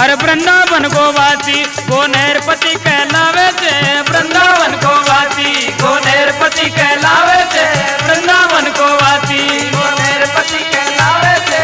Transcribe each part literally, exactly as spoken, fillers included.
अरे वृंदावन को वासी गोनेर पति कहलावे थे, वृंदावन को वासी गोनेर पति कहलावे थे, वृंदावन को वासी गोनेर पति कहलावे थे,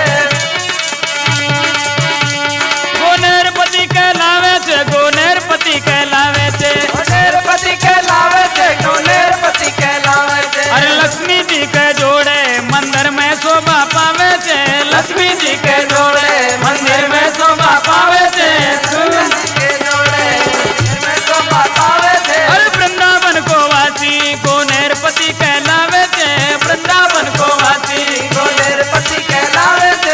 गोनेर पति कहलावे थे, गोनेर पति कहलावे थे, गोनेर पति कहलावे थे, गोनेर पति कहलावे थे। अरे लक्ष्मी जी के जोड़े मंदिर में शोभा पावे थे, लक्ष्मी जी के जोड़े मंदिर में शोभा पावे थे, के जोड़े में शोभा पावे थे। अरे वृंदावन को वासी गोनेर पति कहलावे थे, वृंदावन को वासी गोनेर पति कहलावे थे।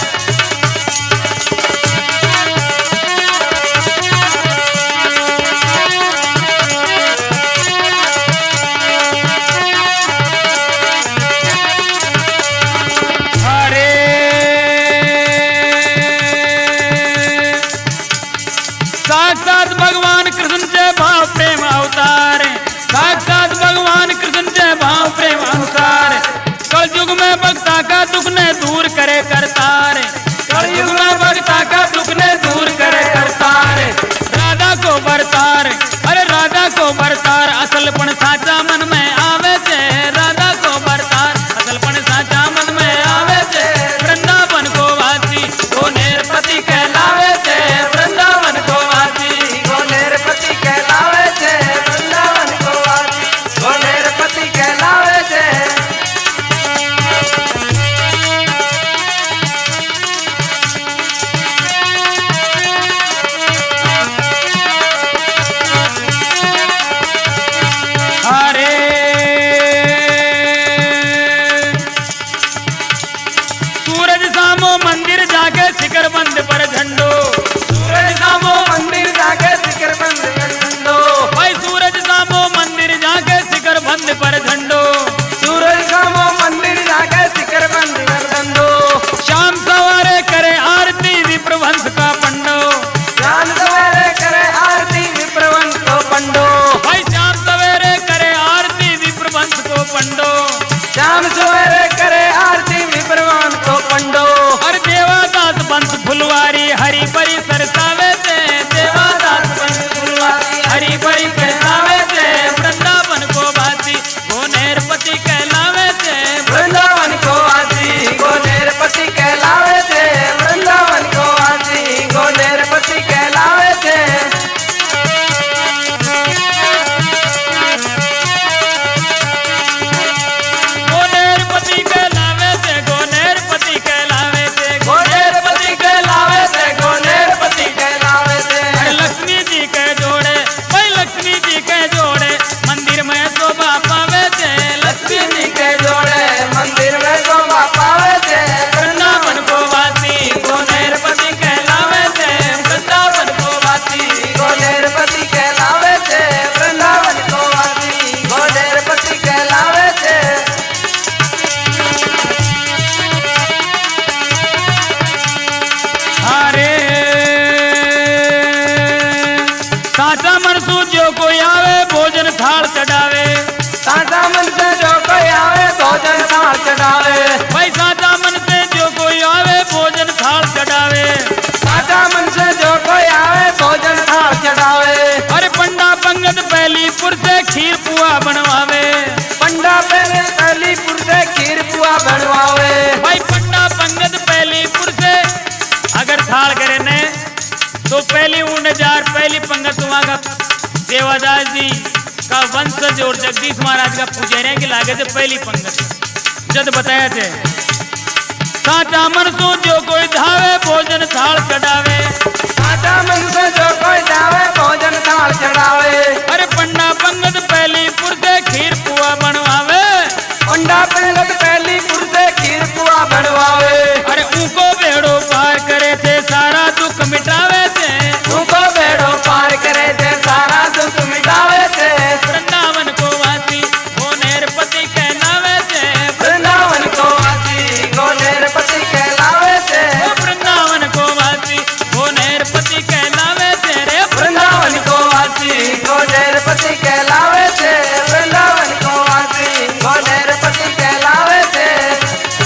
साक्षात भगवान कृष्ण से भाव प्रेम अवतार, साक्षात भगवान कृष्ण से भाव प्रेम अवतार, कलयुग में भक्ता का दुख ने दूर करे करतार, कलयुग में भक्ता का दुख ने दूर करे करतार, राधा को बरतार, अरे राधा को बरतार, असलपन साचा मन में आवे थे, राधा को बरतार, असलपन साचा मन में आवे थे, वृंदावन को वासी गोनेर पति कहलावे थे, वृंदावन को वासी गोनेर पति कहलावे थे, वृंदावन को वासी गोनेर पति कहलावे थे। अरे सूरज सामो मंदिर जाके शिखर बंद पर झंडो, सूरज सामो मंदिर जाके शिखर बंद कर झंडो, भाई सूरज सामो मंदिर जाके शिखर बंद पर झंडो, सूरज सामो मंदिर जाके शिखर बंद कर झंडो, शाम सवारे करे आरती विप्रवंश का पंडो, शाम सवेरे करे आरती विप्रवंश को पंडो, भाई शाम सवेरे करे आरती विप्रवंश को पंडो, शाम सवेरे करे आरती विप्रवंश को पंडो। और देवादास वंश फुलवारी हरि परि सरसावे थे, देवादास वंश फुलवारी हरि परि सरसावे थे, वृंदावन को वासी गोनेर पति कहलावे थे, वृंदावन को वासी गोनेर पति कहलावे थे, वृंदावन को वासी गोनेर पति कहलावे थे। गोनेर पति कहलावे थे, गोनेर पति कहलावे थे, गोनेर पति कहलावे थे, गोनेर पति कहलावे थे। अरे लक्ष्मी जी के जोड़े, भाई लक्ष्मी जी के जोड़े मंदिर में शोभा पावे थे, लक्ष्मी जी के जोड़े मंदिर में शोभा पावे थे, वृंदावन को वासी गोनेर पति कहलावे थे, वृंदावन को वासी गोनेर पति कहलावे थे, वृंदावन को वासी गोनेर पति कहलावे थे। अरे साचा मनसू जो कोई आवे भोजन थाल चढ़ावे, साचा मन से जो कोई आवे भोजन थाल चढ़ावे, भाई साचा मन से जो कोई आवे भोजन थाल चढ़ावे, साचा मन से जो कोई आवे भोजन थाल चढ़ावे। अरे पंडा पंगत पहलीपुर से खीर पुआ बनवावे, पंडा पहले पहलीपुर से खीर पुआ बनवावे, भाई पंडा पंगत पहलीपुर से अगर थाल करे ने तो पहली ऊंड जार पहली पंगत वहाँ का देवादास जी का वंशज और जगदीश महाराज का पुजारी के लागे थे पहली पंगत जद बताया थे। साचा मनसू जो कोई धावे भोजन थाल चढ़ावे, साचा मन से जो कोई जावे भोजन थाल चढ़ावे, अरे पंडा पंगत पहलीपुर से खीर पुआ बनवावे, पंडा पंगत पहलीपुर से खीर पुआ बनवावे, अरे उनको बेड़ो पार करे थे सारा दुख मिटावे थे, उनको बेड़ो पार करे थे सारा दुख मिटावे थे, वृंदावन को वासी गोनेर पति कहलावे थे, वृंदावन को वासी गोनेर पति कहलावे थे, ओ वृंदावन को वासी गोनेर पति कहलावे थे, रे वृंदावन को वासी गोनेर पति कहलावे थे, वृंदावन को वासी गोनेर पति कहलावे थे।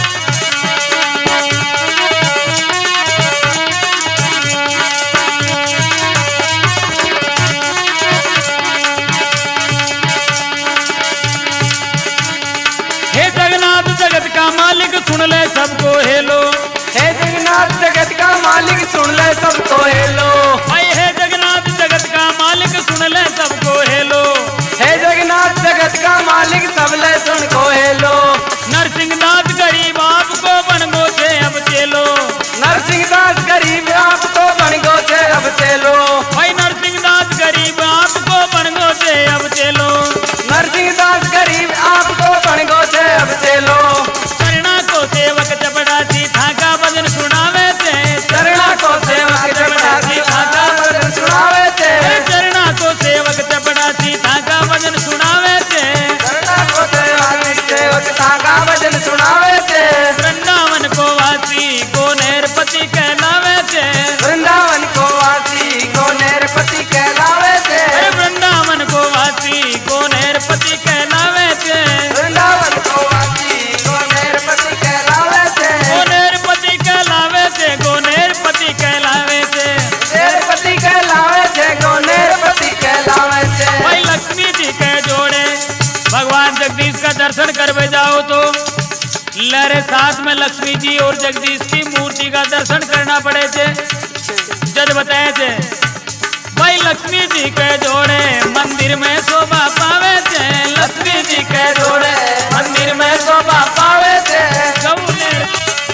सुन ले सबको हेलो। हे जगन्नाथ जगत का मालिक सुन ले सबको हेलो। भाई हे जगन्नाथ जगत का मालिक सुन ले सबको हेलो। हे जगन्नाथ जगत का मालिक सब ले सुन को हेलो। नरसिंह दास गरीब आपको बन गो थे अब चेलो। नरसिंह दास गरीब आपको बन गो थे अब चेलो। भाई नरसिंह दास गरीब आपको बन गो थे अब चेलो। नरसिंह दास गरीब आपको बन गो थे अब चेलो। चरणा को सेवक चपड़ासी थाका भजन सुनावे थे। चरणा को सेवक चपड़ासी थाका भजन सुनावे थे। चरणा को सेवक चपड़ासी थाका भजन सुनावे थे। चरणा को सेवक सेवक थाका भजन सुनावे थे। वृंदावन को वासी को नेरपति कहलावे थे। वृंदावन को वासी को नेरपति कहलावे थे। वृंदावन को वासी को नेरपति कहलावे थे। वृंदावन को वासी को नेरपति कहलावे थे। को नेरपति कहलावे थे। को नेरपति कहलावे थे। नेरपति कहलावे थे। को नेरपति कहलावे थे। भाई लक्ष्मी जी के जोड़े भगवान जगदीश का दर्शन करवे जाओ तो लहरे साथ में लक्ष्मी जी और जगदीश की मूर्ति का दर्शन करना पड़े थे। जज बताए थे भाई लक्ष्मी जी के जोड़े मंदिर में शोभा पावे थे। लक्ष्मी जी के जोड़े मंदिर में शोभा पावे थे। गौनेर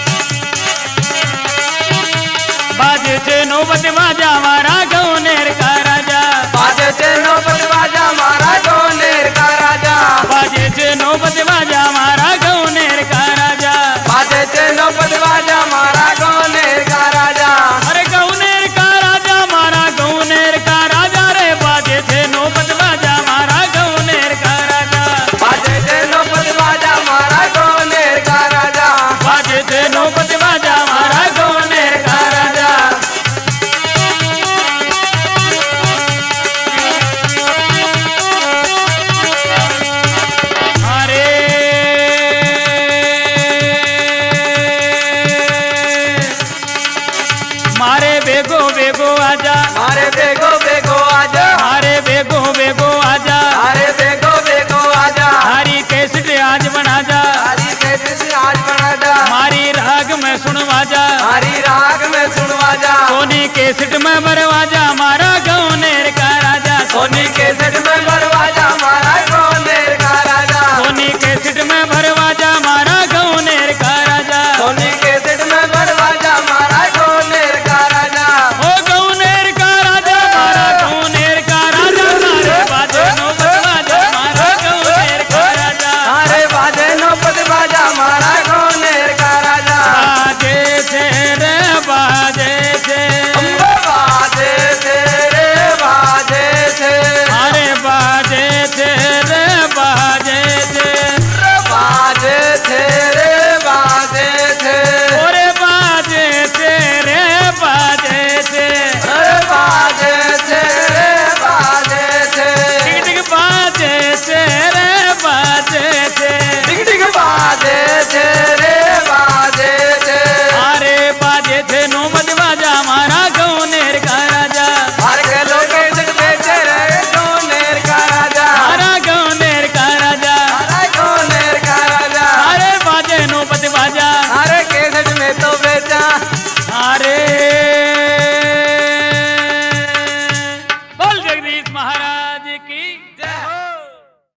बाजे थे नौबत बाजा हमारा गौनेर का राजा। बाजे थे नौबत बाजा हमारा गौनेर का राजा। बाजे थे नौबत बाजा हमारा गौनेर का राजा। बाजे थे नौबत बाजा हमारा गौनेर का राजा। अरे गौनेर का राजा हमारा गौनेर का राजा रे। बाजे थे नौबत बाजा हमारा गौनेर का राजा। बाजे थे नौबत बाजा हमारा गौनेर का राजा। बाजे थे नौबत बाजा हमारा गौनेर का राजा। अरे मारे बेगो बेगो आजा। मारे बेगो बेगो आजा। मारे बेगो बेगो आजा। मारे बेगो बेगो आजा। हरी कैसेट आज बना जा। हरी कैसे आज बना जा। मारी राग में सुनवा जा। हरी राग में सुनवा जा। सोनी कैसेट में मरवा जा।